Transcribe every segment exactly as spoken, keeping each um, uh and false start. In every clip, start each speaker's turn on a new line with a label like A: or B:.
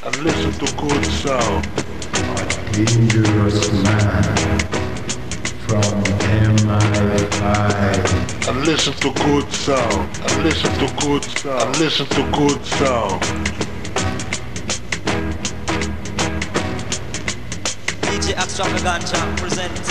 A: and listen to good sound.
B: Dangerous man from M I five.
A: And listen to good sound. And listen to good sound. And listen to good sound.
C: D J Extravaganza presents.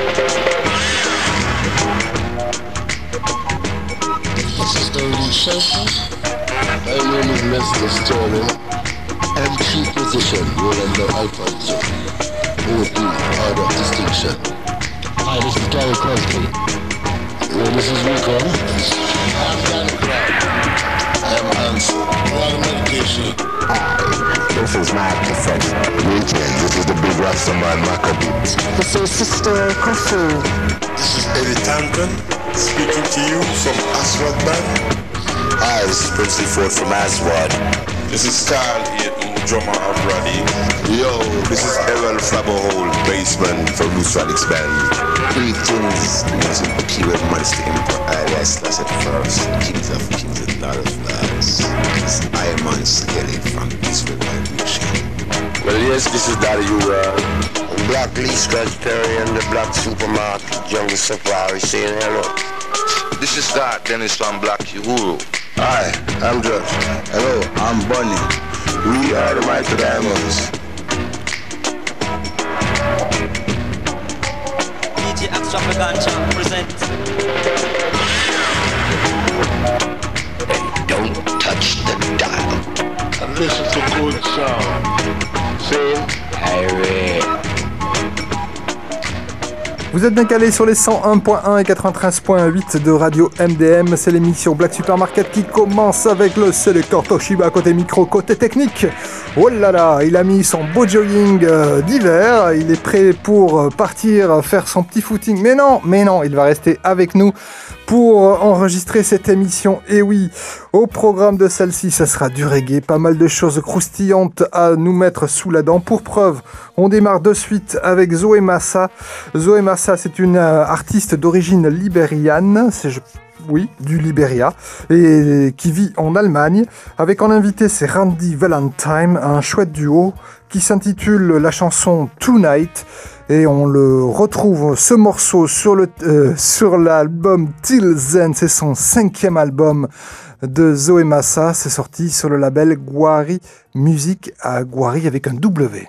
D: This is the Lucian. My name is Mister Sterling. M two position, roll on the iPod zone. O D, order of distinction. Hi, this is Gary Crosby. Well, this is Rico. I'm Dan Clark. I am Anson. Royal medication.
E: Hi, this is my professor. Greetings, this is the big Rastaman Maccabee.
F: This is Sister Kofu.
G: This is Eddie Tanton, speaking to you from Aswad Band.
E: Hi, this is Princely Ford from Aswad.
G: This is Carl Eaton, drummer of Roddy.
E: Yo, this is Errol Flabberhole, bassman from Loose Radix Band. Greetings, this is the keyword Monster Emperor, alias Lasset First, Kings of Kings and Lord of Lords. This is Iron Skelly from Eastwood Revolution. Well, yes, this is Daddy Ura. Black Lee Scratch Perry and the Black Supermarket, Jungle Safari saying hello.
H: This is Scott Dennis from Black Uhuru.
E: Hi, I'm Josh. Hello, I'm Bunny. We are the Mighty Diamonds.
C: D J Extravaganza presents.
E: Hey, don't touch the dial.
A: And listen to good sound.
E: Sing, Harry.
I: Vous êtes bien calés sur les cent un point un et quatre-vingt-treize point huit de Radio M D M. C'est l'émission Black Supermarket qui commence avec le sélecteur Toshiba côté micro, côté technique. Oh là là, il a mis son beau jogging euh, d'hiver. Il est prêt pour partir faire son petit footing. Mais non, mais non, il va rester avec nous pour enregistrer cette émission. Et oui, au programme de celle-ci, ça sera du reggae, pas mal de choses croustillantes à nous mettre sous la dent. Pour preuve, on démarre de suite avec Zoé Massa. Zoé Massa, c'est une euh, artiste d'origine libériane, c'est, je, oui, du Libéria, et qui vit en Allemagne. Avec en invité, c'est Randy Valentine, un chouette duo qui s'intitule la chanson Tonight. Et on le retrouve, ce morceau, sur, le, euh, sur l'album Till Then. C'est son cinquième album de Zoé Massa. C'est sorti sur le label Gwari Music, à Gwari avec un W.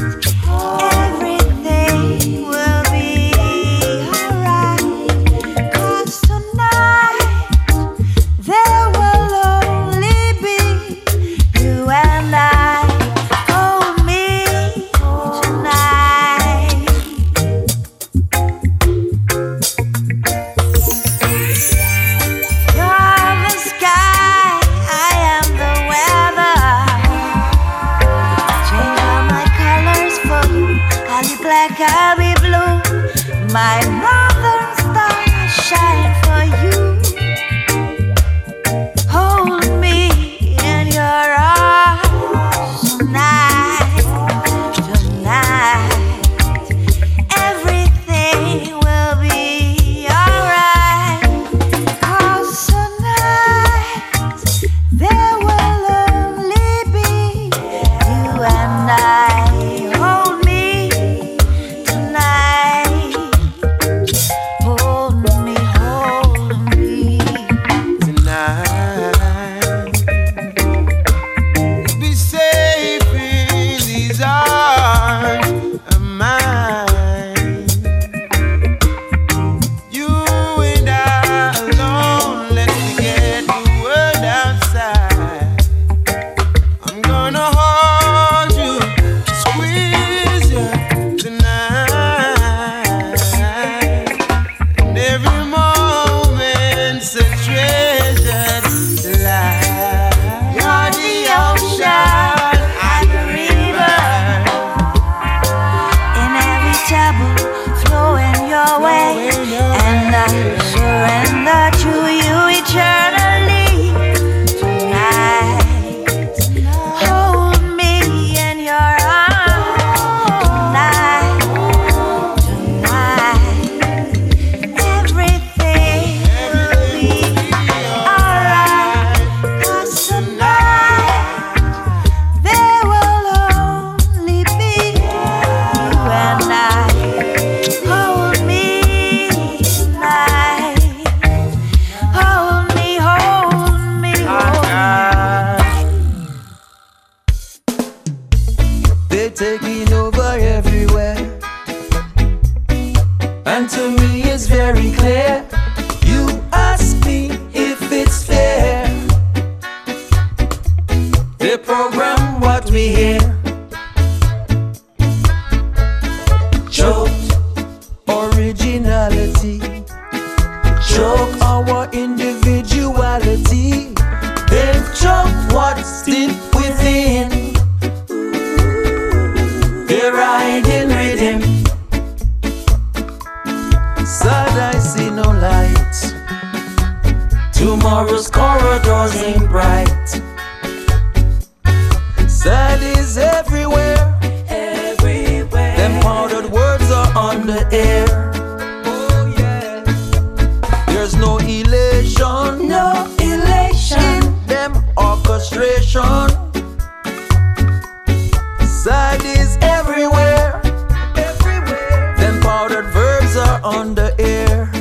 J: Everything will be alright. taking over everywhere. And to me it's very clear. You ask me if it's fair. They program what we hear. Choked originality. Choke our individuality. They've choked what's deep within. They're riding rhythm. Sad I see no light. Tomorrow's corridors ain't bright. Sad is everywhere. Everywhere. Them powdered words are on the air. Oh yeah. There's no elation. No elation. In them orchestration. Sad is everywhere. Everywhere. Them powdered verbs are on the air.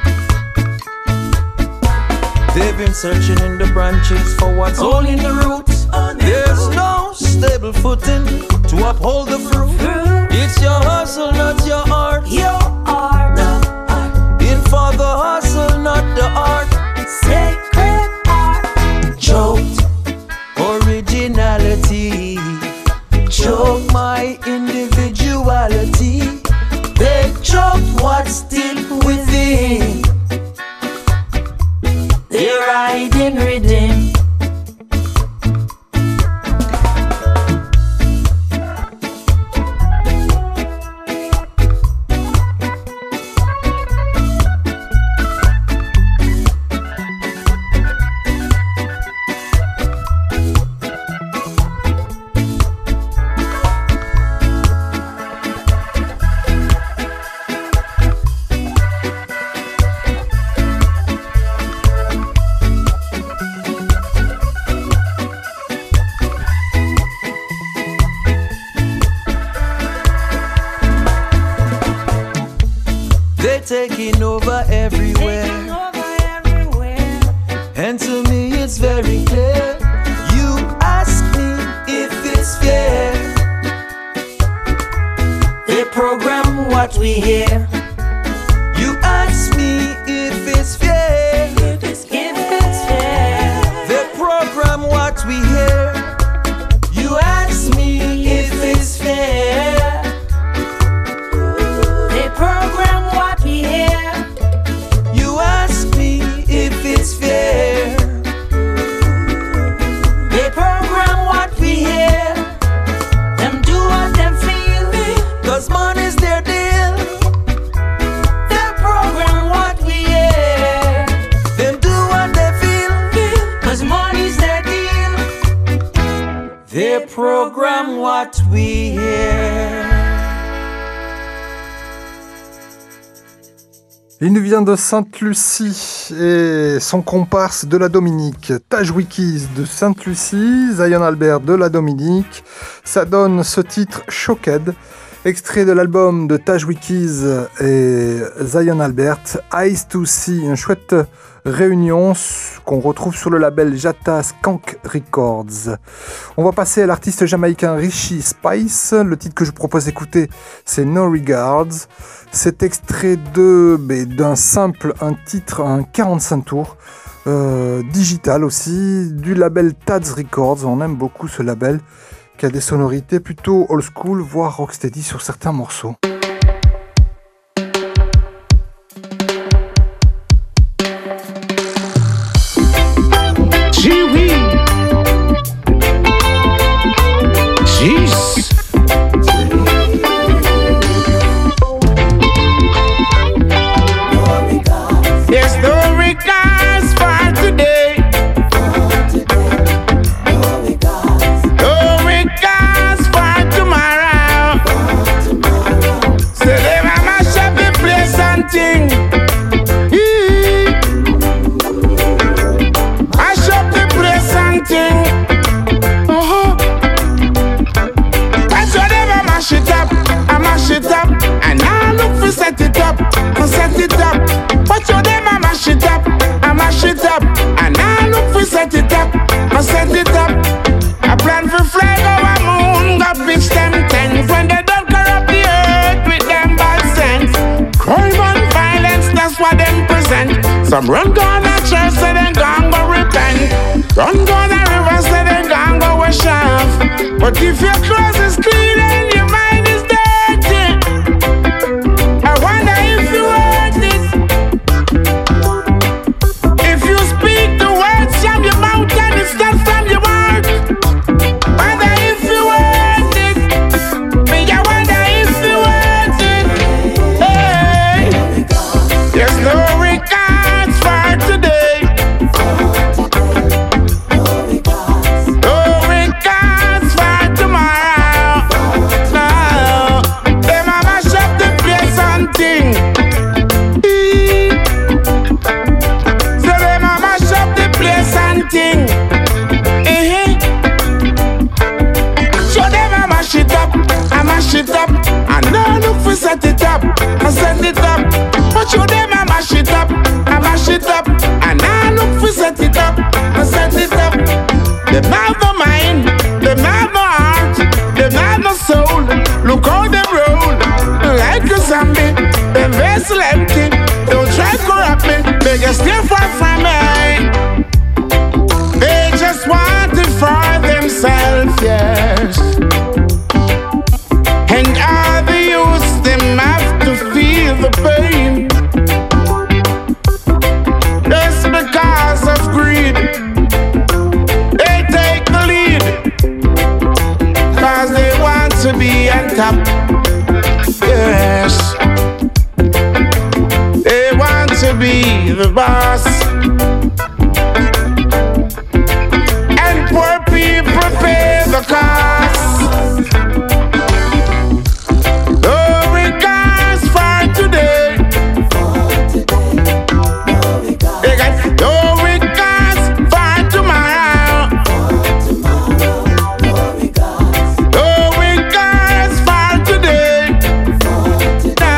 J: They've been searching in the branches for what's holding the roots. There's no stable footing to uphold the fruit. It's your hustle, not your art. Your art, no art. In for the hustle, not the art. Sacred art. Choked originality. Choke my individuality. They choke what's deep within. They're riding rhythm. Taking over everywhere. Taking over everywhere. And to me it's very clear. You ask me if it's fair. They program what we hear. You ask me if it's fair. If it's, if it's fair. They program what we hear. You ask me if it's fair. They program what we hear. You ask me if it's fair. They program what we hear. Them do what them feel. Cause money's their deal. They program what we hear. Them do what they feel. Cause money's their deal. They program what we hear.
I: Il nous vient de Sainte-Lucie et son comparse de la Dominique, Tajwickeez de Sainte-Lucie, Zion Albert de la Dominique. Ça donne ce titre Shocked, extrait de l'album de Tajwickeez et Zion Albert, Eyes to See, une chouette réunion qu'on retrouve sur le label Jata Skank Records. On va passer à l'artiste jamaïcain Richie Spice. Le titre que je propose d'écouter, c'est No Regards. C'est extrait de, d'un simple, un titre, un quarante-cinq tours, euh, digital aussi, du label Tadz Records. On aime beaucoup ce label, qui a des sonorités plutôt old school, voire rocksteady sur certains morceaux.
K: Gee-wee. Jeez. There's no regards for today. No regards for tomorrow. So they mash up the place and thing. Mash up the place and thing. Uh-huh. That's why they mash it up. I mash it up. And I look for set it up. I set it up. But you them I mash it up, I mash it up. And I look for set it up, I set it up. I plan for fly over moon, go pitch them ten Some run go to church, say them gon' go repent. Run go to river, say them gon' go wash off. But if your clothes is clean and your mind is dirty, I wonder if you want it. If you speak the words from your mouth and it's not from your heart, wonder if you want it. Me, I wonder if you want it. Hey, there's no regards for today. No regards for tomorrow. No, them a mash up the place and thing. So them a mash up the place and thing. Eh-heh. So them a mash it up, I mash it up. I no look for set it up, I set it up. But you them a mash it up, I mash it up. I no look for set it up, I set it up. Them have no mind, them have no heart, them have no soul. Look how them roll, like a zombie. Them vessel empty, don't try to corrupt me. They can stay far from me. They just want it for themselves, yes. And all the youth, them have to feel the pain. Just because of greed, they take the lead. Cause they want to be on top. Yes, they want to be the boss. And poor people pay the cost. No regards for today. They got no regards for tomorrow. No regards for today. No.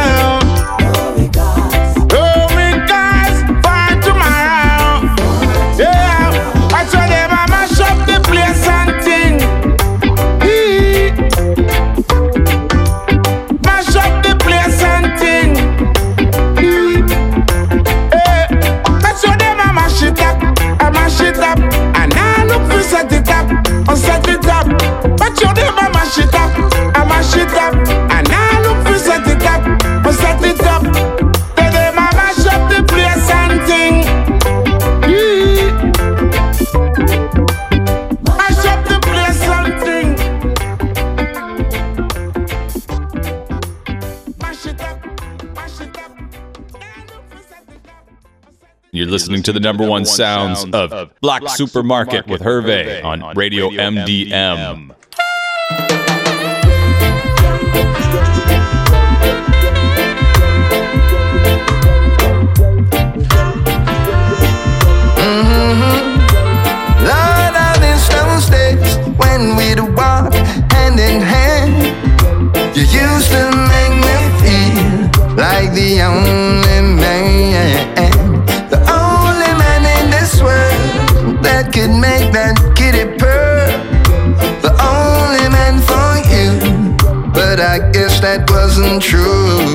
K: No regards for tomorrow. Yeah, I told them I mash up the place and thing. Hee. Mash up the place and thing. Hee. Eh. I told them I mash it up, I mash it up. And I look for set it up, I set it up. But you them I mash it up, I mash it up. And I look for set it up, I set it up. Tell them I mash up the place and thing. Hee. Mash up the place and thing. Mash it up, mash it up.
L: You're listening to the number one sounds of Black Supermarket with Hervé on Radio M D M.
M: Lord, I miss those days when we'd walk hand in hand. You used to make me feel like the only man, the only man in this world that could make that kitty purr, the only man for you. But I guess that wasn't true.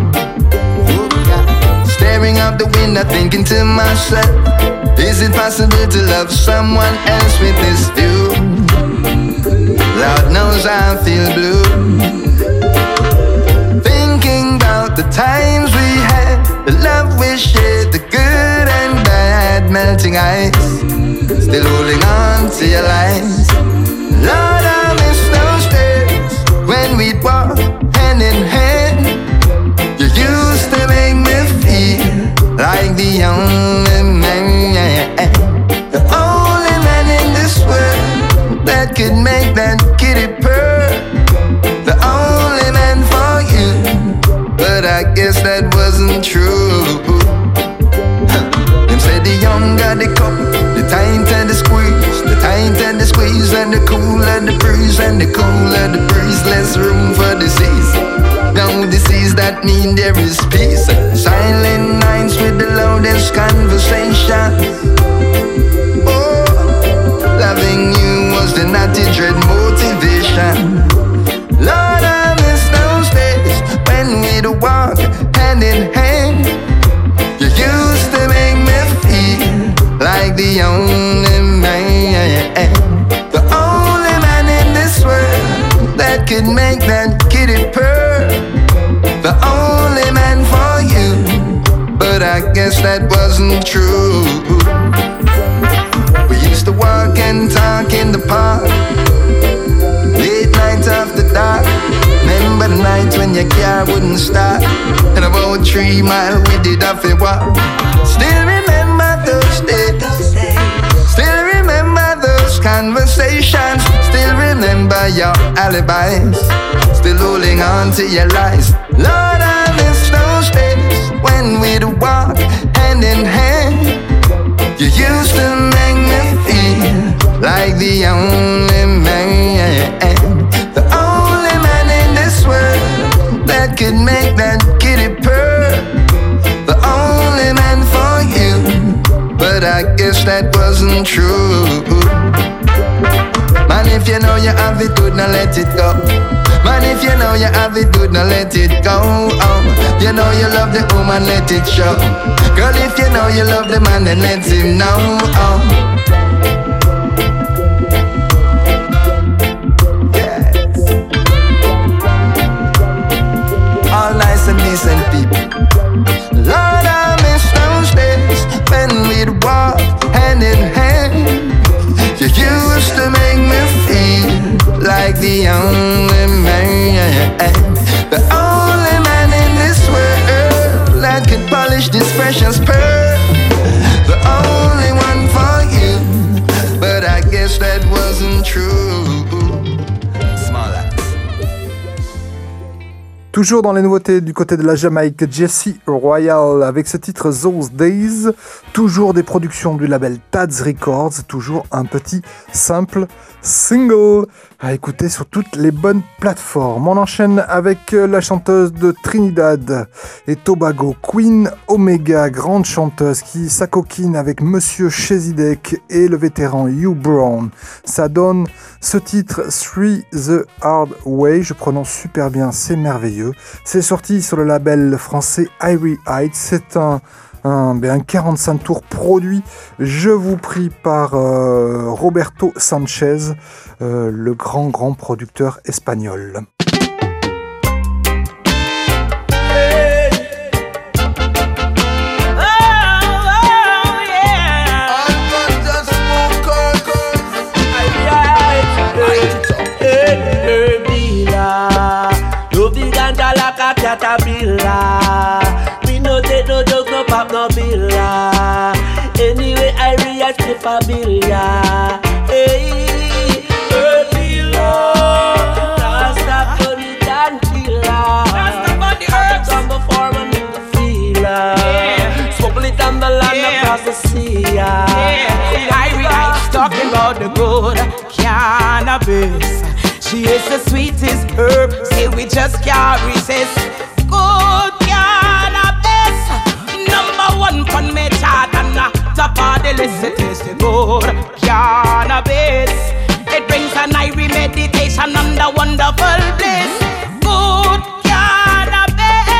M: Staring out the window, thinking to myself, is it possible to love someone else with this view? Lord knows I feel blue, thinking about the times we had, the love we shared, the good and bad, melting ice, still holding on to your lies. Lord, I miss those days when we'd walk hand in hand. You used to make me feel like the only man, the only man in this world that could make that kitty purr, the only man for you. But I guess that wasn't true. Them said the younger the cup, the tight and the squeeze, the tight and the squeeze, and the cool and the breeze, and the cool and the breeze, less room for disease. No disease, that mean there is peace. Silent nights with the loudest conversations. Oh, loving you was the naughty dread motivation. Lord, I miss those days when we'd walk hand in hand. You used to make me could make that kitty purr. The only man for you, but I guess that wasn't true. We used to walk and talk in the park, late nights after dark. Remember the nights when your car wouldn't start, and about three miles we did have to walk. Still remember those days, still remember those conversations, still remember your alibis, still holding on to your lies. Lord, I miss those days when we'd walk hand in hand. You used to make me feel like the only man, the only man in this world that could make that kitty purr. The only man for you, but I guess that wasn't true. Man, if you know you have it good, now let it go. Man, if you know you have it good, now let it go. Oh, you know you love the woman, let it show. Girl, if you know you love the man, then let him know. Oh. Yes. All nice and decent people. Lord, I miss those days when we'd walk hand in hand. You used to make me feel like the only man, the only man in this world that could polish this precious pearl. The only one for you, but I guess that wasn't true. Small axe.
I: Toujours dans les nouveautés du côté de la Jamaïque, Jesse Royal avec ce titre Those Days, toujours des productions du label Tad's Records, toujours un petit simple single à écouter sur toutes les bonnes plateformes. On enchaîne avec la chanteuse de Trinidad et Tobago, Queen Omega, grande chanteuse qui s'acoquine avec Monsieur Chezidek et le vétéran Hugh Brown. Ça donne ce titre Three the Hard Way, je prononce super bien, c'est merveilleux. C'est sorti sur le label français Irie Heights, c'est un Un, ben un quarante-cinq tours produit, je vous prie, par euh, Roberto Sanchez, euh, le grand grand producteur espagnol.
J: Pop no villa. Anyway, I realize if I villa. Hey, villa. Rasta put it down, killer. Rasta put the herbs on the farm and in the field. Smuggle it on the land yeah. across the sea. Yeah. Yeah. I realize talking about the good cannabis. She is the sweetest herb. Say we just can't resist. Good cannabis. Number one fun me chart and uh, top of the list. It is the good cannabis. It brings an Irie meditation and a wonderful bliss. Good cannabis.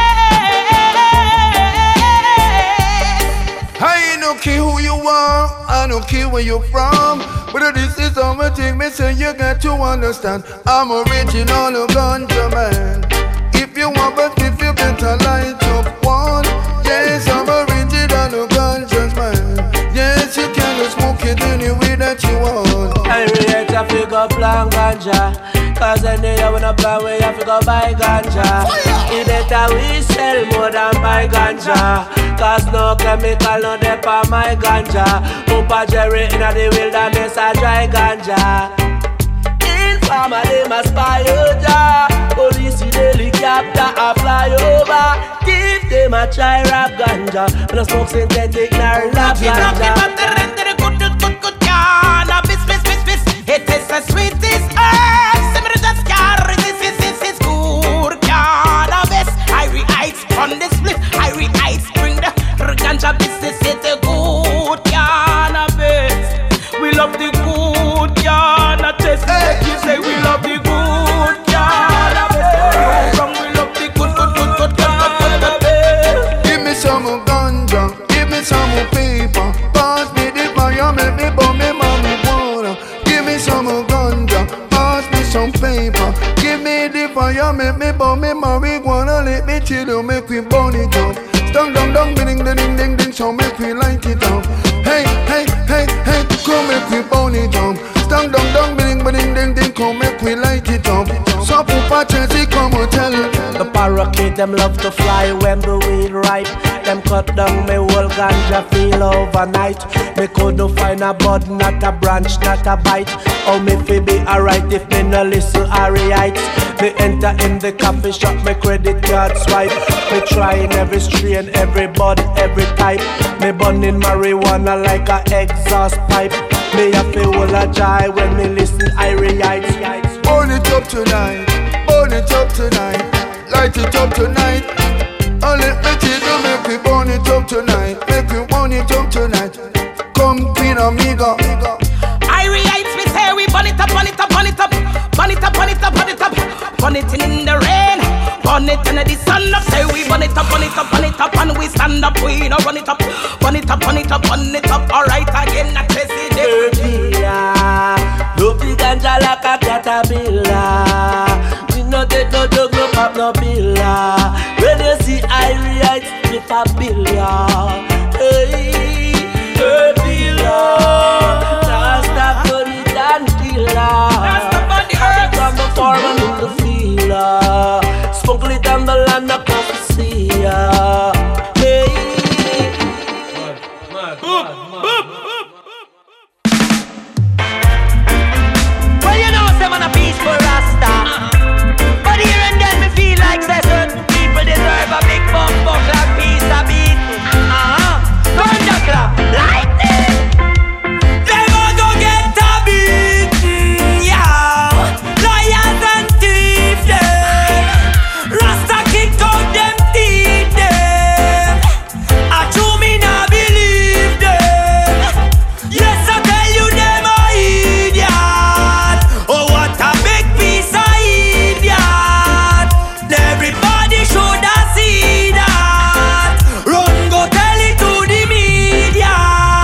K: I don't care who you are, I don't care where you're from. But this is something me say you got to understand. I'm original ganja man. If you want but if you better light up one. Yes, I'm original ganja man. Yes, you can smoke it any way that you want.
J: I relate to figure plan ganja. Cause any day when I plan where you have to go buy ganja. It better we sell more than buy ganja. Cause no chemical no dep on my ganja. Upa Jerry in the wilderness a dry ganja. In farmer they must buy ya. Police in helicopter a fly over. Give them a try rap ganja. When I smoke synthetic nor lab ganja. The good, good, good, good cannabis, bis, bis, bis. It is the sweetest herb. Simmer just can't resist, this, this, this good cannabis. Irie Heights on the split. Irie Heights bring the ganja business. It's the good cannabis. We love the good cannabis. Hey. You say we love the good cannabis. We love the good, good, good, good, good, good, good, good.
K: Give me some ganja, give me some paper. Pass me the fire, make me burn me marijuana. Give me some ganja, pass
N: some paper. Give me the fire, make me burn me marijuana, let me chill, make we burn it up. Dong dong dong, ding ding ding ding ding, so make we light it up. Hey hey hey hey, come make we burn it up. Dong dong dong, ding ding ding ding, come make we light it up. So Papa Chelsea come and tell
O: the parakeet them love to fly when the weed ripe. Them cut down me whole ganja feel overnight. Me couldn't find a bud, not a branch, not a bite. Oh me fi be alright if me no listen Harriet. Me enter in the coffee shop, me credit card swipe. Me trying every strain, every bud, every type. Me burning marijuana like a exhaust pipe. Me a feel all a joy when me listen Harriet.
N: Burn it up tonight, burn it up tonight, light it up tonight. Oh, let me tell you, make we burn it up tonight, make we burn it up tonight. Come, Queen Amiga.
P: I react, we say we burn it up, burn it up, burn it up, burn it up, burn it up, burn it up, burn it in the rain, burn it in the sun. Up, say we burn it up, burn it up, burn it up, and we stand up, we no run it up, burn it up, burn it up, burn it up. All right again, I test it.
O: No big ganja like a caterpillar. We no get no dog, no pop, no billa. When you see Harriet, with a billion. Hey, hey, billion. That's the funny dan killer. I become the foreman in the field. Sprinkle it down the land of prophecy. Hey, mad, mad, mad, mad.
J: Well, you know, some on a peaceful Rasta. Uh-huh. But here and then me feel like say certain people deserve a big bump buck like piece of beat. Uh-huh. Thunderclap, lightning. They will go get a beating, yeah. Liars and thieves, them. Rasta kick out them teeth, them. I true me not believe them. Yes, I tell you them a idiot. Oh, what a big piece of idiot. Everybody should have seen that. Run, go tell it to the media.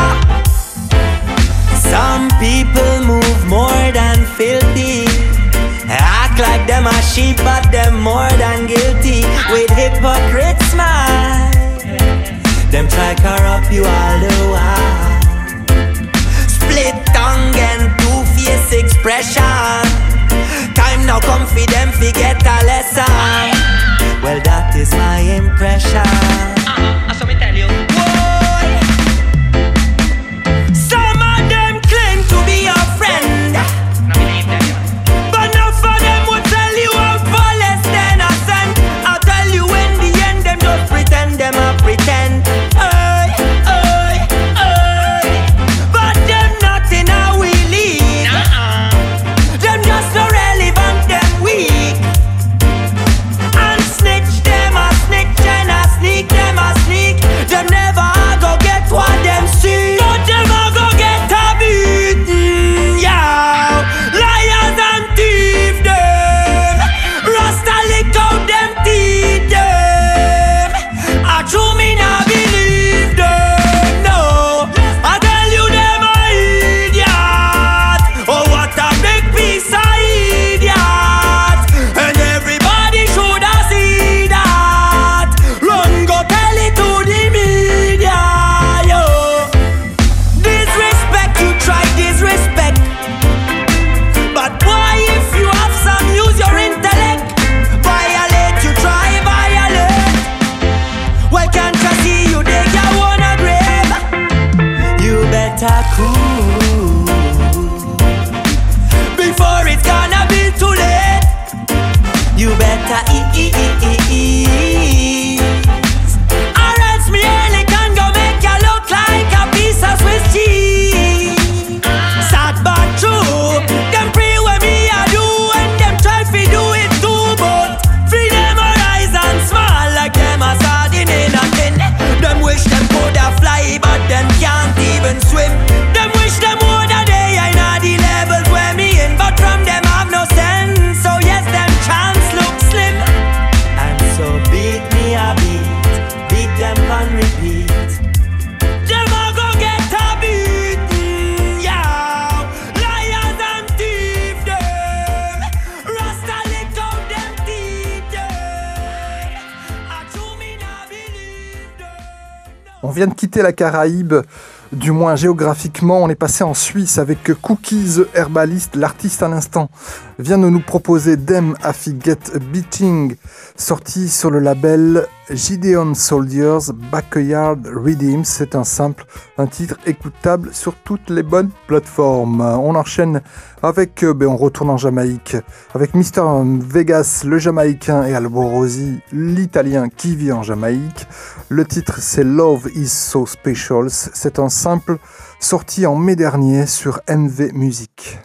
J: Some people move more than filthy. Act like them a sheep, but them more than guilty. With hypocrite smile, them try corrupt you all the while. Split tongue and two-face expression. Time now come for them fi get a lesson. Well, that is my impression. Uh-huh, so me tell you. Boy, some of them claim to be your friend. No believe them, but none of them will tell you I'm far less than a cent. I'll tell you in the end, them just pretend, them a pretend. Hey, hey, hey. But them not in a we league. Uh-uh. Them just no relevant, them weak. And snitch, them a snitch, and a sneak, them a sneak. Them never go get what them see. But them a go get a beating, yeah. Liars and thieves, them. Rasta lick out them teeth, them. I true me not believe them, no. I tell you them a idiot. Oh, what a big piece of idiot. And everybody should have seen that. Run, go tell it to the media, yo. Disrespect, you try disrespect. But boy, if you have some, use your intellect. Violate, you try violate. Well, can't you see you dig your own a grave? You better cool before it's gonna be too late. You better eat, or else me early can go make you look like a piece of Swiss cheese. Sad but true, them pray when me a do, and them try fi do it too, but free them eyes and smile like them a sardine in a tin. Them wish them coulda fly, but them can't even swim. Them wish them woulda day I know the levels where me in, but from them have no sense. So yes, them chance look slim. I
I: On vient de quitter la Caraïbe, du moins géographiquement, on est passé en Suisse avec Cookies Herbalist. L'artiste à l'instant vient de nous proposer Them Afi Get a Beating, sorti sur le label Gideon Soldiers Backyard Redeems. C'est un simple, un titre écoutable sur toutes les bonnes plateformes. On enchaîne avec, ben on retourne en Jamaïque, avec Mister Vegas, le Jamaïcain, et Alborosi, l'Italien qui vit en Jamaïque. Le titre c'est Love is So Special. C'est un simple sorti en mai dernier sur M V Music.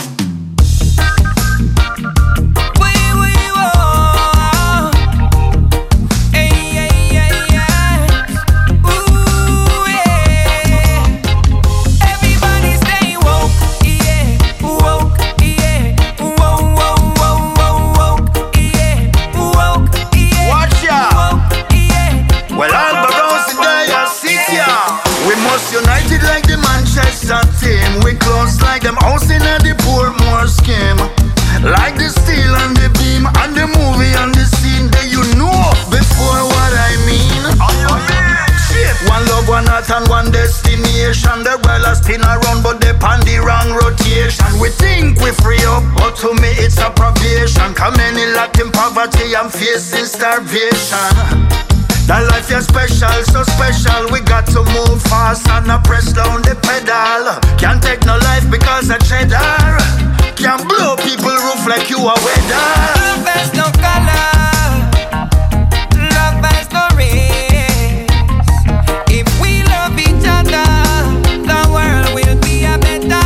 Q: United like the Manchester team, we close like them house in the Portmore scheme. Like the steel and the beam and the movie and the scene, that you know before what I mean. Shit. One love, one heart and one destination. The world a spin around but they on the wrong rotation. We think we free up, but to me it's a probation. Come many locked in poverty and facing starvation. That life is special, so special. We got to move fast and not press down the pedal. Can't take no life because of cheddar. Can't blow people roof like you a weather.
J: Love has no color, love has no race. If we love each other, the world will be a better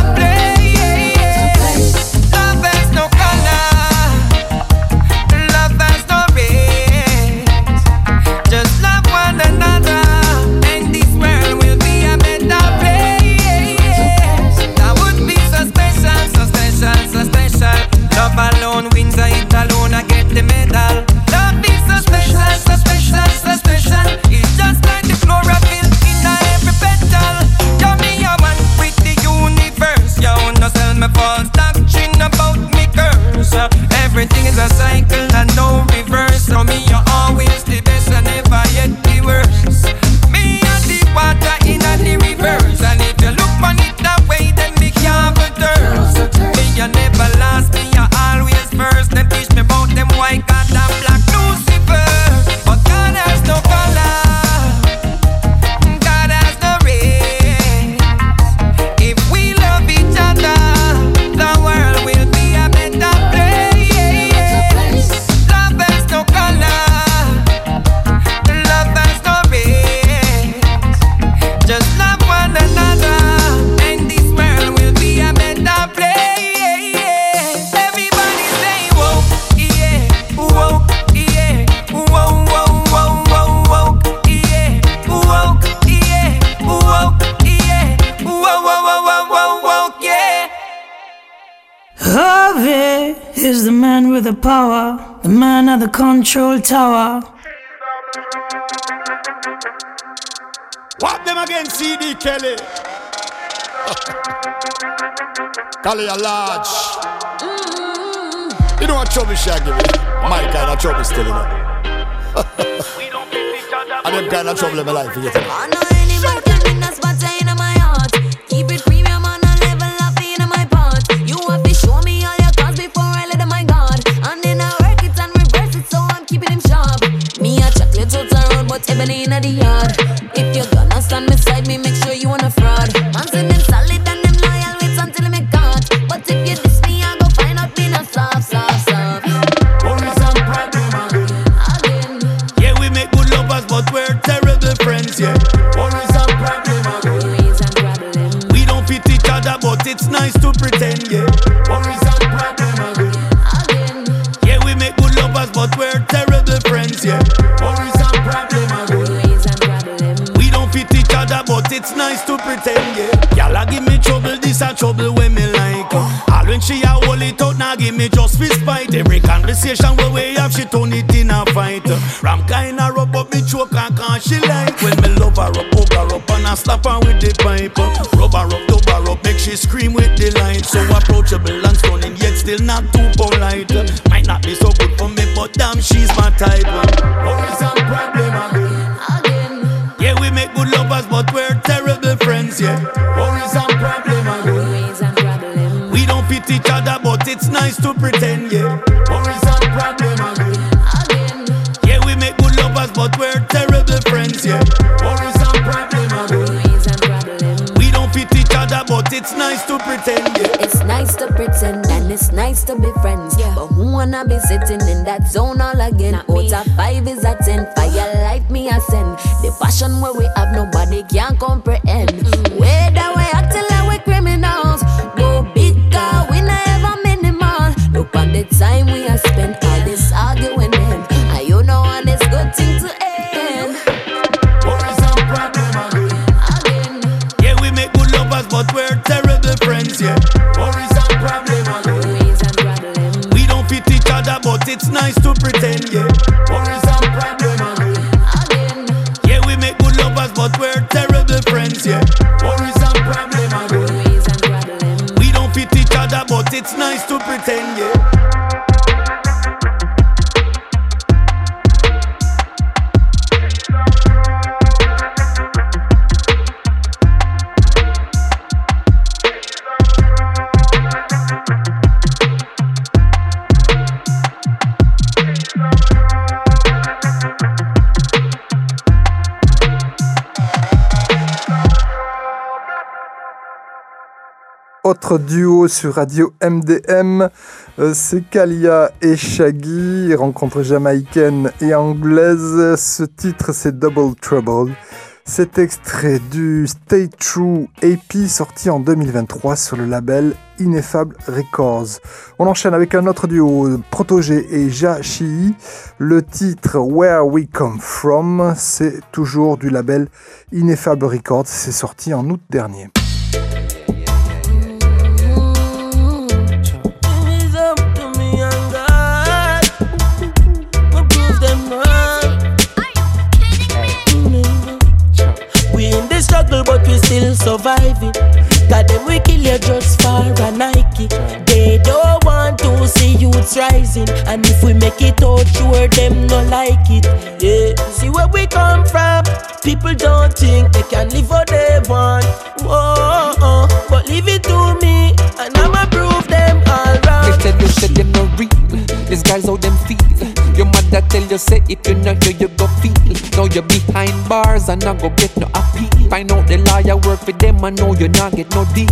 J: place. Love has no color, love has no race. Just love one another, and this world will be a better place. That would be so special, so special, so special. Love alone wins, I it alone, I get the medal. Love is so special, so special, so special. It's just like the chlorophyll in every petal. You're me a one with the universe. You no sell me false doctrine about me curse. Everything is a cycle and no reverse. So me you always the best and never yet the worst. Me and the water in and the reverse. And if you look on it that way, then me can't have a thirst. Me you never last, me you always first. Them teach me about them white God and black Lucifer. But God has no color, God has no race. If we love each other, the world will be a better place. Love has no color, love has no race. Just love one another, and this world will be a better place. Everybody say whoa, yeah, whoa, yeah, whoa, whoa, whoa, whoa, whoa, yeah, whoa, yeah, whoa, yeah, whoa, whoa, whoa, whoa, whoa, yeah.
R: Harvey is the man with the power, the man at the control tower.
S: What them again, C D Kelly? Kelly a large. You know what trouble she a give me? My kind of trouble still, you know. And them kind of trouble in my life, you get it?
T: I know any man can win a spot in my heart. Keep it premium on a level of in my part. You have to show me all your cards before I let my guard. And then I work it and reverse it so I'm keeping him sharp. Me a chocolate out around but ebony in the yard. If you're gonna stand beside me, make sure you wanna fraud. Man say them solid and them loyal, wait until they make caught. But if you diss me, I go find out me not soft, soft, soft.
Q: Worries and problem again.
S: Yeah, we make good lovers, but we're terrible friends, yeah.
Q: Worries and problem again.
S: We don't fit each other, but it's nice to pretend, yeah.
Q: Worries and problem again.
S: Yeah, we make good lovers, but we're terrible friends, yeah.
Q: Worries and problem again.
S: We don't fit each other, but it's nice to pretend, yeah. Y'all give me trouble, this a trouble when me like. All when she a hold it out, now give me just fist fight. Every conversation where we have, she turn it in a fight. Ram kinda rub up me choke and can't she like. When me love her up, hug her up and I slap her with the pipe. Rub her up, dub her up, make she scream with delight. So approachable and stunning, yet still not too polite. Might not be so good for me, but damn, she's my type.
Q: Worries and problem again.
S: Yeah, we make good love to pretend, yeah. Worries and problem again. Yeah, we make good lovers, but we're terrible friends, yeah. Worries and problem again. We don't fit each other, but it's nice to pretend, yeah.
T: It's nice to pretend and it's nice to be friends, yeah. But who wanna be sitting in that zone all again? Out of five is a ten, fire light me a send. The passion where we have nobody can comprehend. Mm. Way that we acting like we criminals. Go big car, we never minimal. Look on the time we have spent all this arguing them. And you know and it's good thing to end.
S: Worries and problem again. Yeah, we make good lovers, but we're terrible friends, yeah. Worries and problem again. We don't fit each other, but it's nice to pretend, yeah. Worries and problem again. Yeah, we make good lovers, but we're terrible friends, yeah. Worries and problem again. We don't fit each other, but it's nice to pretend, yeah.
I: Autre duo sur Radio M D M, euh, c'est Kalia et Shaggy, rencontre jamaïcaine et anglaise. Ce titre, c'est Double Trouble. C'est extrait du Stay True A P sorti en deux mille vingt-trois sur le label Ineffable Records. On enchaîne avec un autre duo, Protogé et Jashi. Le titre Where We Come From, c'est toujours du label Ineffable Records. C'est sorti en août dernier.
O: But we still surviving. Got them we kill you just for a Nike. They don't want to see youths rising. And if we make it out, sure them no like it. Yeah, see where we come from. People don't think they can live what they want. Whoa, uh, but leave it to me, and I'ma prove them all wrong.
U: They tell you say them no real. These guys how them feel. Your mother tell you say if you know you you go feel. Now you're behind bars and not go get no appeal. Find out the lawyer work for them and know you not get no deal.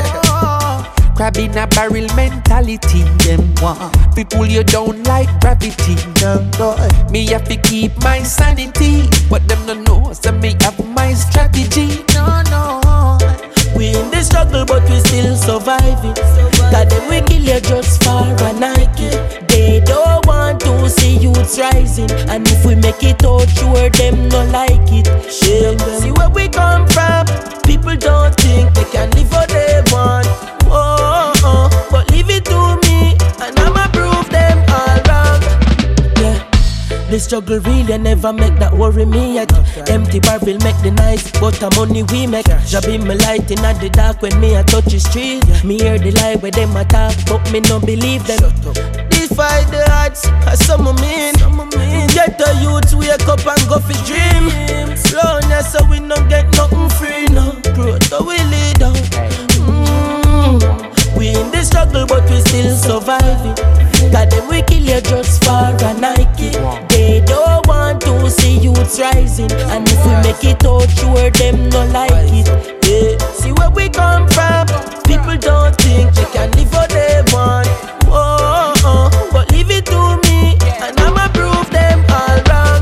U: Crab in a barrel mentality. Them want fi pull you down like gravity. Me have to keep my sanity, but them no know so me have my strategy.
O: No, no. We in the struggle but we still surviving. Got them we kill you just for a Nike. They don't want to see youths rising. And if we make it out, sure them no like it. Shame them. See where we come from. People don't think they can live what they want. Oh, oh, but leave it to me, and I'ma prove them all wrong. Yeah. The struggle really never make that worry me yet. Okay. Empty barrel make the nice, but the money we make. Jabbing me light in the dark when me a touch the street. Yeah. Me hear the lie where them attack, but me no believe them. Defy the odds, as some of mean. Get the youths wake up and go for dream. Slowness so we no get nothing free no. Growth so we lead out. Mm. We in the struggle but we still surviving. Got them we kill you just for a Nike. They don't want to see youths rising. And if we make it out, sure them no like it. Yeah. See where we come from. People don't think they can live what they want. Oh, oh, but leave it to me, and I'ma prove them all wrong.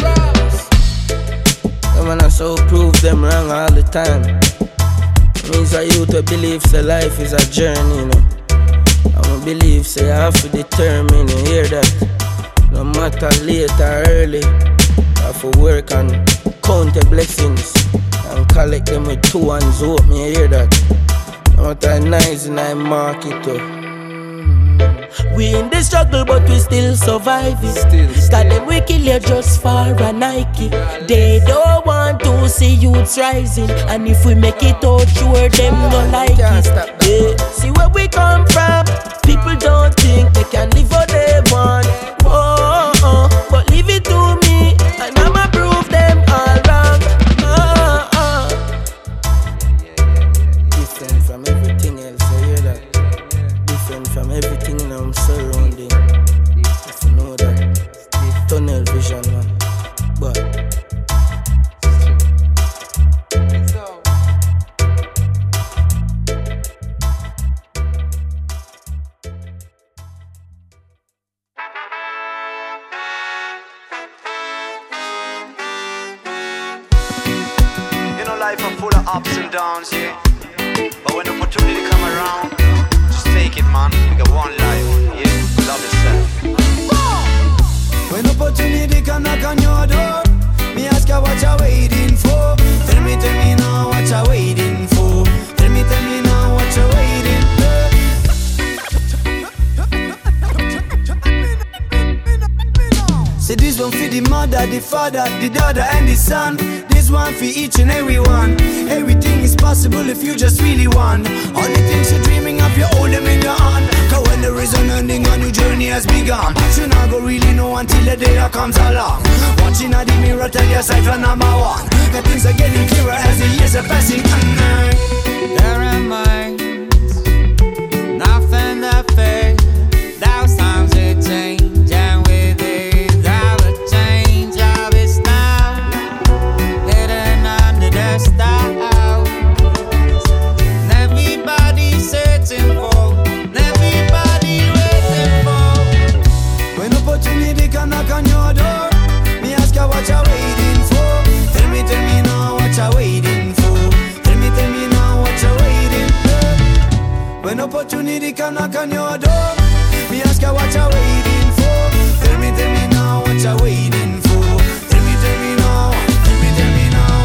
O: I'm gonna so prove them wrong all the time. Means a youth to believe say life is a journey, you know. I'ma believe say I have to determine, you hear that? No matter late or early, I have to work and count the blessings and collect them with two hands open, you hear that? No matter nice in I market too. We in the struggle but we still surviving. Still, still. Got them we kill you just for a Nike. They don't want to see youths rising. And if we make it out, sure them no like it. Yeah. See where we come from. People don't think they can live what they want. Oh, oh, but leave it to me, and I'ma prove them all wrong. Oh, oh. Different from everything else, you hear that? Different from everything else.
B: life are full of ups and downs, yeah. But when opportunity come around, just take it, man. You got one life, yeah. Love yourself.
J: When opportunity come knock on your door, me ask you what you waiting for. Tell me, tell me now what you waiting for. Tell me, tell me now what you waiting for. Say this one for the mother, the father, the daughter and the son. This one for each and every one. Everything is possible if you just really want. All the things you're dreaming of, you hold them in your hand. Cause when there is an ending, a new journey has begun. You not go really know until the day that comes along. Watching at the mirror, tell yourself you're number one. The things are getting clearer as the years are passing.
V: There am I, nothing that fade. Those times it change, and with it I will change. I will stop, hidden under the stars. Everybody searching for, everybody waiting for.
J: When opportunity come knock on your door, me ask you what you waiting for. Tell me, tell me now what you waiting for. Tell me, tell me now what you waiting for. When opportunity come knock on your door, me ask you what you waiting for. Tell me, tell me now what you waiting for. Tell me, tell me now. Tell me, tell me now.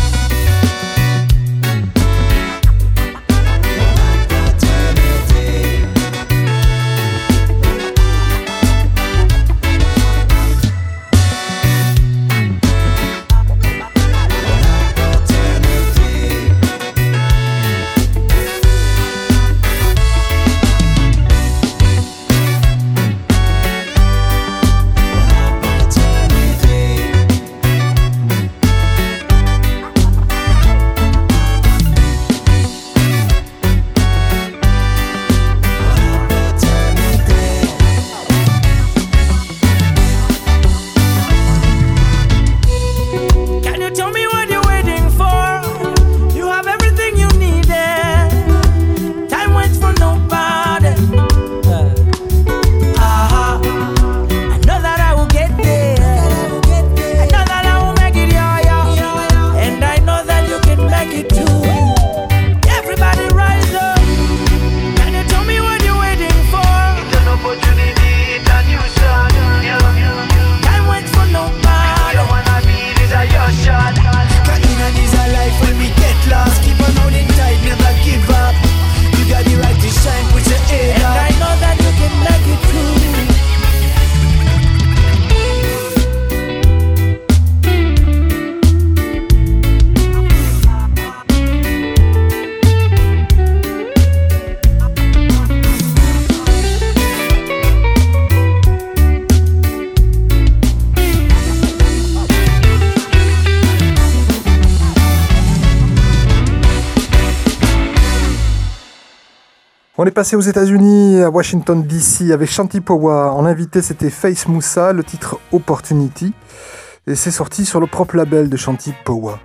I: On est passé aux États-Unis, à Washington D C, avec Shanti Powa. En invité, c'était Face Moussa, le titre Opportunity. Et c'est sorti sur le propre label de Shanti Powa.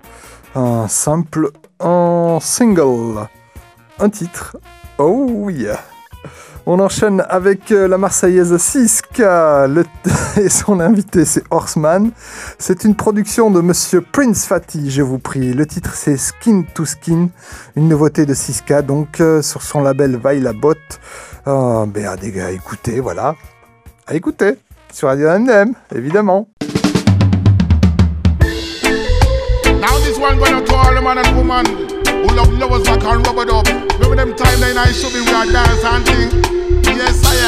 I: Un simple, un single. Un titre. Oh yeah. On enchaîne avec la Marseillaise Siska le t- et son invité c'est Horseman. C'est une production de Monsieur Prince Fatty, je vous prie. Le titre c'est Skin to Skin, une nouveauté de Siska, donc euh, sur son label Vailla Bot. Euh, ben ah, des gars, écoutez, voilà. À écouter sur Radio M D M, évidemment.
K: Now this one gonna to all the man and woman who love lovers back and rub it up. Remember them time then I should be we are dance and thing. Yes I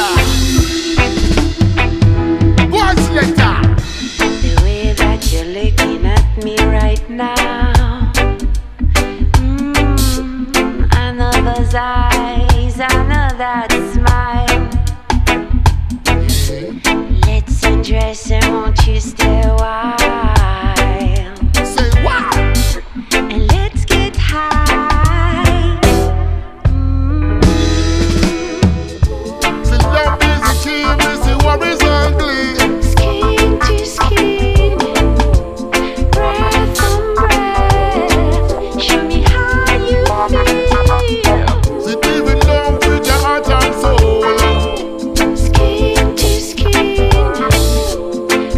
K: am. What's later?
W: The way that you're looking at me right now, mm, I know those eyes, I know that smile. Let's undress and won't you stay a while?
K: Say what?
W: And let's get high.
K: Worries ugly.
W: Skin to skin, breath on breath. Show me how you feel.
K: Sit even down with your heart and soul.
W: Skin to skin,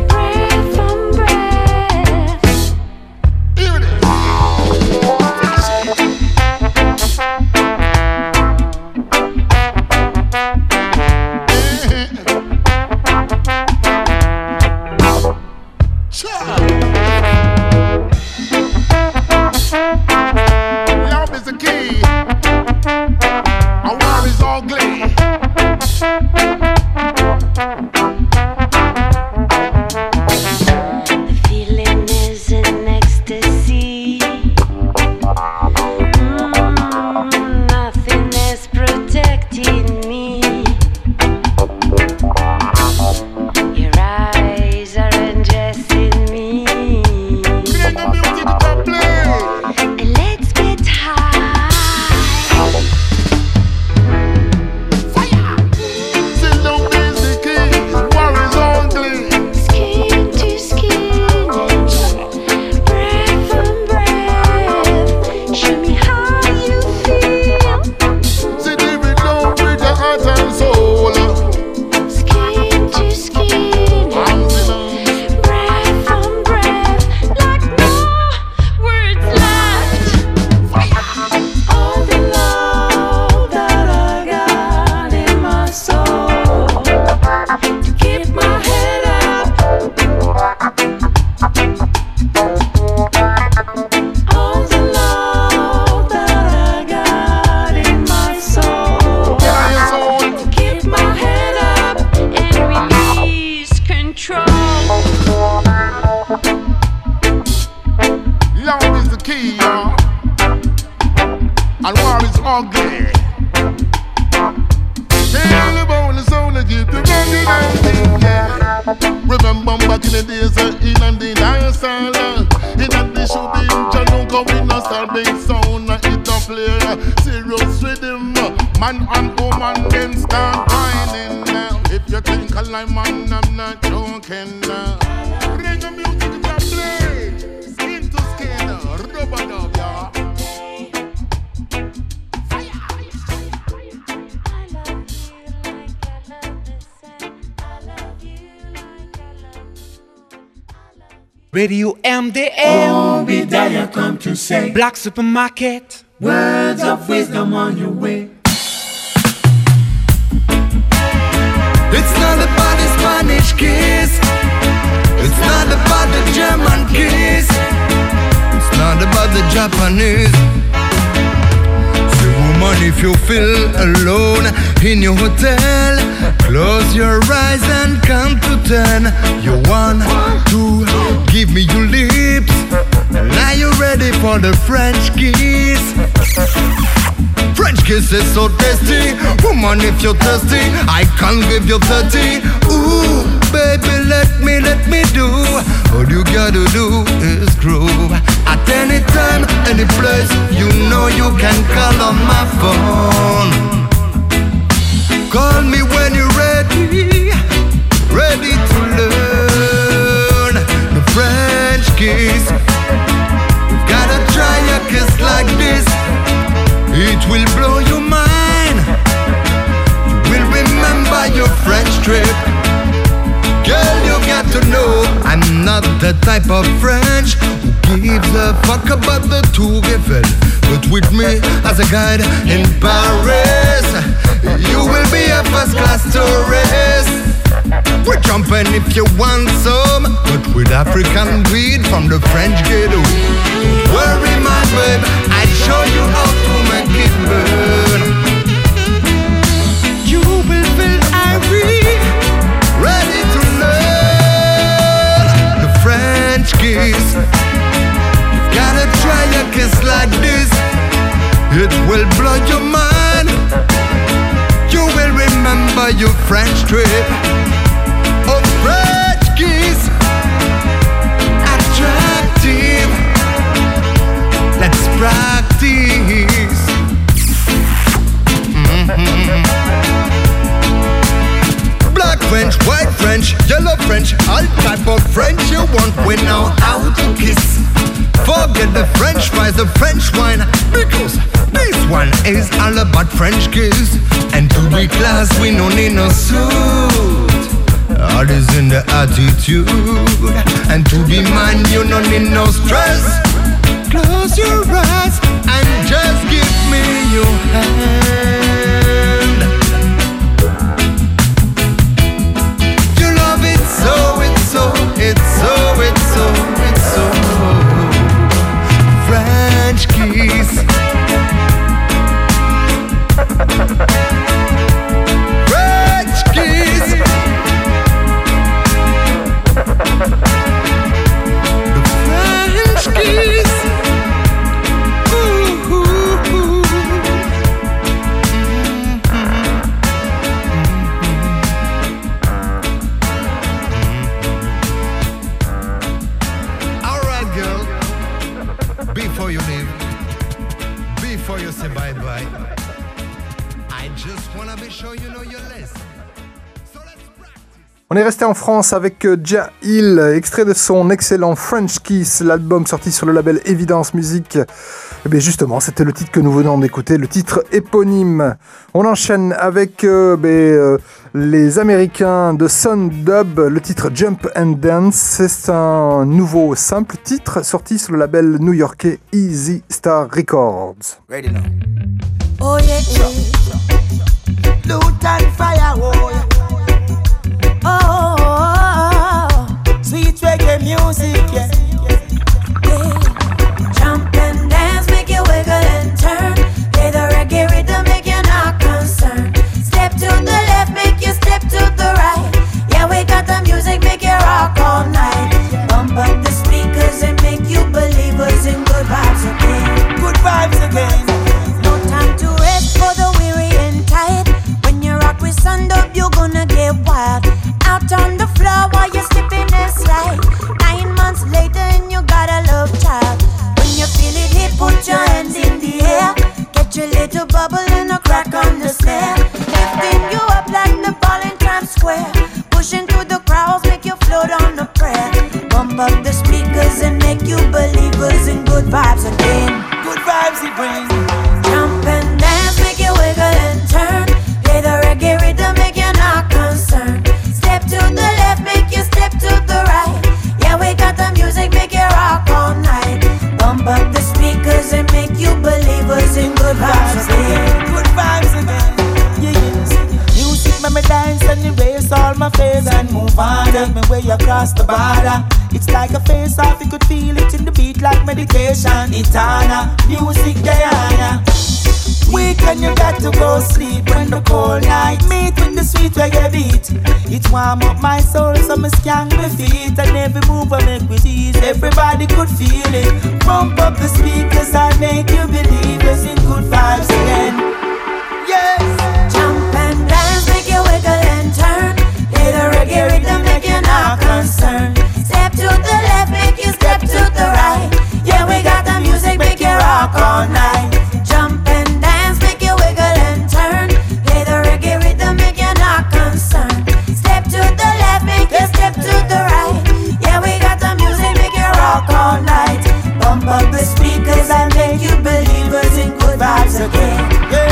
A: Remember back in the days uh, in and the dance hall, uh, in and the show the Jano come in a star big sound, uh, it a play uh, serious rhythm, uh, man and woman then start whining. Uh, if you think a lie man, I'm not joking. Uh, Bring a music to play, skin to skin, uh, rubber dub, yeah.
D: Radio M D M.
F: Obadiah come to say,
D: Black Supermarket.
F: Words of wisdom on your way.
M: It's not about the Spanish kiss. It's not about the German kiss. It's not about the Japanese. Say, woman, if you feel alone in your hotel, close your eyes and count to ten. You one, two, give me your lips. Now you're ready for the French kiss. French kiss is so tasty. Woman, if you're thirsty, I can give you thirty. Ooh, baby, let me, let me do. All you gotta do is groove. At any time, any place, you know you can call on my phone. Call me when you're ready, ready to learn the French kiss. You've gotta try a kiss like this. It will blow your mind. You will remember your French trip. Girl, you got to know I'm not the type of French who gives a fuck about the Tour Eiffel. But with me as a guide in Paris, you will be a first class tourist. We're jumping if you want some, but with African weed from the French ghetto. Don't worry, my babe, I'll show you how to make it burn. You will feel irate, ready to learn the French kiss. You've gotta try a kiss like this. It will blow your mind. You will remember your French trip. Oh, French kiss, attractive. Let's practice. Mm-hmm. Black French, white French, yellow French, all type of French you want. We know how to kiss. Forget the French fries, the French wine, because this one is all about French kiss. And to be class, we no need no suit. All is in the attitude. And to be man, you no need no stress. Close your eyes and just give me your hand. You love it so, it's so, it's so, it's so, it's so. French kiss. French kiss. The French kiss. Ooh, ooh, ooh. All right, girl. Before you leave, before you say bye-bye, I just wanna be sure you know your lesson.
I: On est resté en France avec Ja Hill, extrait de son excellent French Kiss, l'album sorti sur le label Evidence Music. Et bien justement, c'était le titre que nous venons d'écouter, le titre éponyme. On enchaîne avec euh, ben, euh, les Américains de Sun Dub, le titre Jump and Dance. C'est un nouveau simple titre sorti sur le label new-yorkais Easy Star Records.
J: Ready now. Oh yeah, yeah. Loot and fire, oh yeah. Oh, oh, oh, sweet reggae music, yeah.
W: Yeah. Jump and dance, make you wiggle and turn. Play the reggae rhythm, make you not concerned. Step to the left, make you step to the right. Yeah, we got the music, make you rock all night. Bump up the speakers and make you believers in good vibes again.
J: Good vibes again.
W: No time to rest for the weary and tired. When you rock with Sun Dub, you're gonna
J: brain.
W: Jump and dance, make you wiggle and turn. Play the reggae rhythm, make you not concerned. Step to the left, make you step to the right. Yeah, we got the music, make you rock all night. Bump up the speakers and make you believers in good vibes again.
J: Good vibes again. Yeah, yeah. Music make me dance and erase all my fears and move on. Take me way across the border. It's like a face off, you could feel it in the beat like meditation. Etana, music Diana. Weekend you got to go sleep when the cold night meet with the sweet reggae beat. It warm up my soul so me scan my feet. And every move I make with ease, everybody could feel it. Pump up the speakers and make you believers in good vibes again. Yes.
W: Jump and dance, make you wiggle and turn. Play the reggae rhythm, make you not concerned. Step to the left, make you step to the right. Yeah, we got the music, make you rock all night. Jump and dance, make you wiggle and turn. Play the reggae rhythm, make you not concerned. Step to the left, make you step to the right. Yeah, we got the music, make you rock all night. Bump up the speakers and make you believers in good vibes again.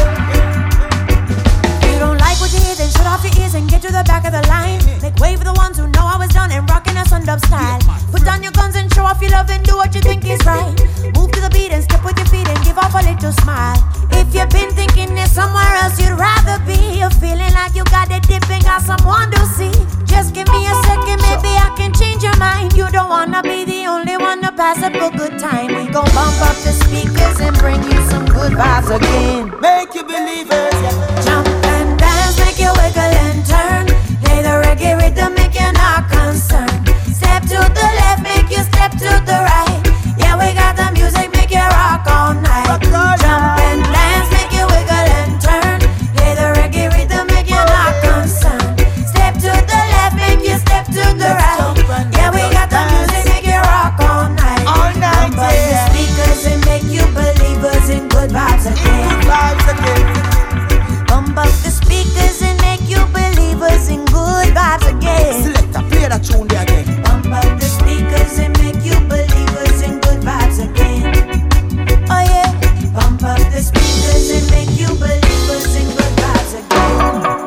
W: You don't like what you hear, then shut off your ears and get to the back of the line. Make way for the ones who know I was done and rocking a sun-dub style. Put down your guns and show off your love and do what you think is right. Move to the beat and step with your feet and give off a little smile. If you've been thinking there's somewhere else you'd rather be, you're feeling like you got it dip and got someone to see, just give me a second, maybe I can change your mind. You don't wanna be the only one to pass up a good time. We gon' bump up the speakers and bring you some good vibes again.
J: Make you believers, yeah.
W: Jump and dance, make you wiggle and turn. Play the reggae rhythm, make you not concerned. Step to the left, make you step to the right. Yeah, we got the music, make you rock all night. Jump and dance, make you wiggle and turn. Play the reggae rhythm, make you not concerned. Step to the left, make you step to the right. Yeah, we got the music, make you rock all night.
J: All night,
W: Bump up the speakers and make you believers in good vibes again.
J: Good vibes again.
W: Bump up the speakers and make you believers in good vibes again.
J: Selector, play that tune there again.
W: Bump up the speakers and make you believers in good vibes again. Oh yeah. Bump up the speakers and make you believers in good vibes again.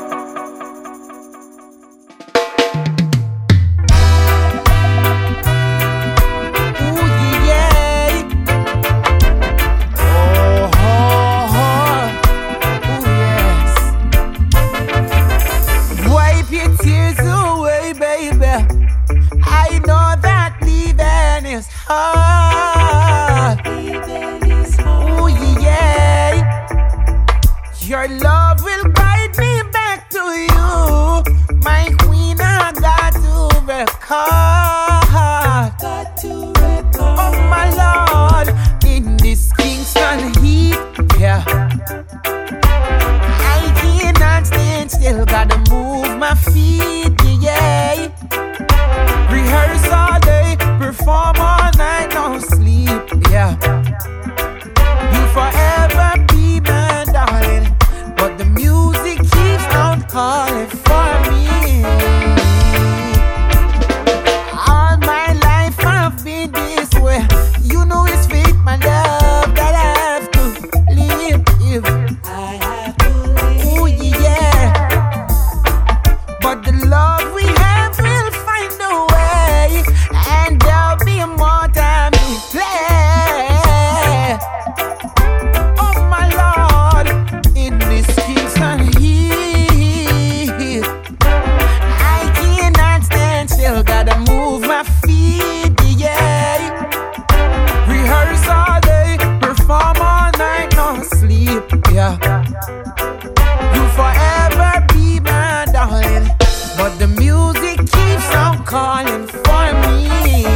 J: Ooh yeah. Oh, oh, oh. Ooh yes. Wipe your tears away, baby. I know that leaving is hard. Ooh yeah. Your love will guide me back to you, my queen. I got to record. Oh my Lord, in this Kingston heat, yeah. I cannot stand still, gotta move my feet, yeah. Rehearse all day, perform all night, no sleep, yeah. You forever be my darling, but the music keeps on calling for me. All my life I've been this way. You know it's fate, my love, that I have to live. I have to live. Ooh yeah. But the love we have will find a way, and there'll be more time to play. Oh my Lord, in this Kingston heat, I cannot stand still, gotta move my feet, yeah. Rehearse all day, perform all night, no sleep, yeah. You forever be my darling, but the music keeps on calling for me.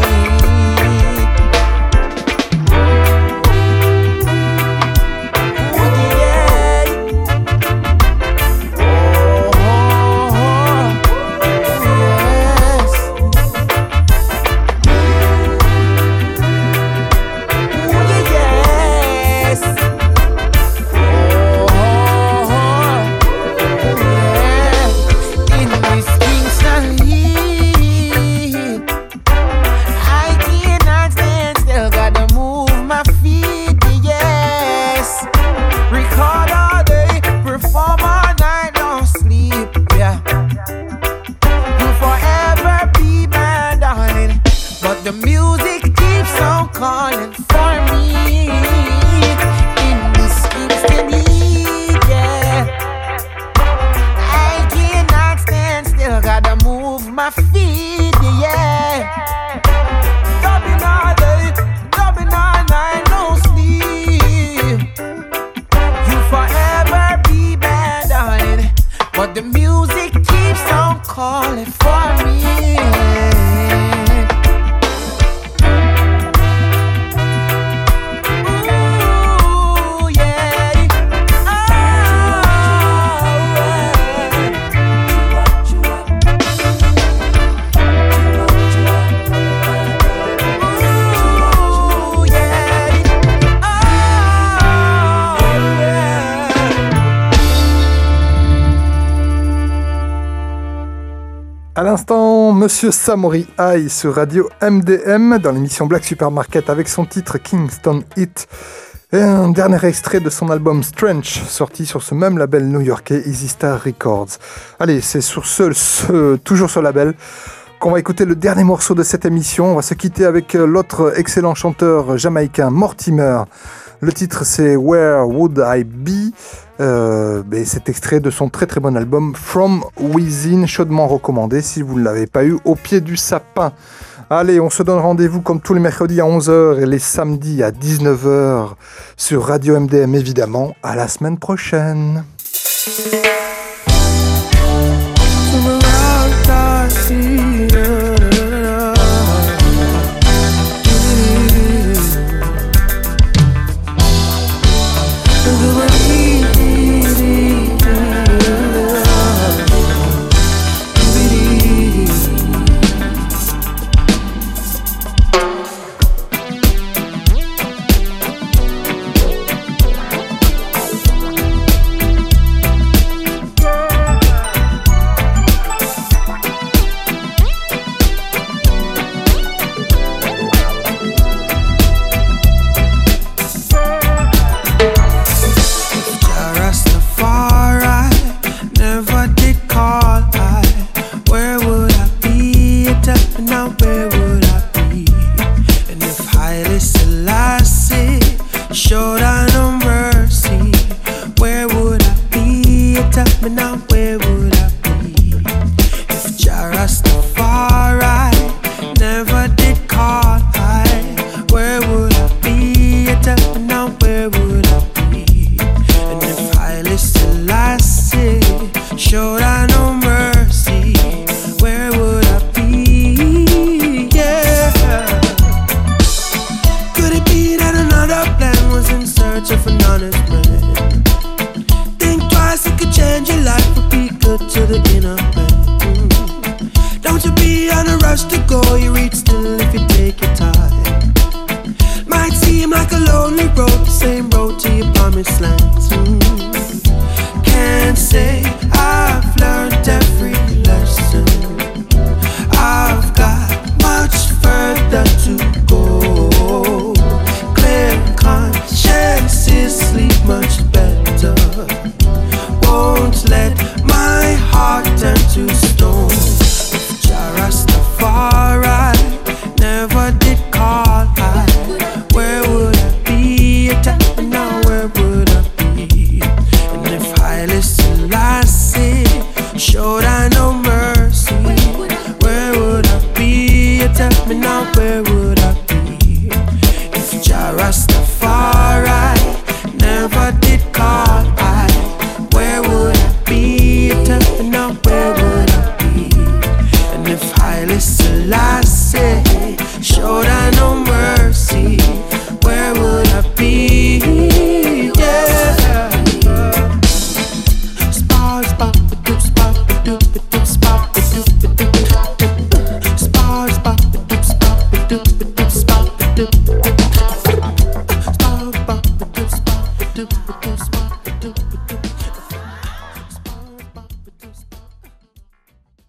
J: Ooh, yeah. Oh, oh, oh, yes. Ooh, yes. Oh, oh, oh, yeah. In this Kingston heat, the music keeps on calling for me. In this instant, yeah. I cannot stand still, gotta move my feet, yeah. Dubbing all day, dubbing all night, no sleep. You forever be bad, darling, but the music keeps on calling for me.
I: À l'instant, Monsieur Samori High sur Radio M D M dans l'émission Black Supermarket avec son titre Kingston Hit et un dernier extrait de son album Strange sorti sur ce même label new-yorkais Easy Star Records. Allez, c'est sur ce, ce toujours ce label qu'on va écouter le dernier morceau de cette émission. On va se quitter avec l'autre excellent chanteur jamaïcain Mortimer. Le titre c'est Where Would I Be? Euh, et c'est extrait de son très très bon album From Within, chaudement recommandé si vous ne l'avez pas eu au pied du sapin. Allez, on se donne rendez-vous comme tous les mercredis à onze heures et les samedis à dix-neuf heures sur Radio M D M évidemment. À la semaine prochaine.
J: Spars,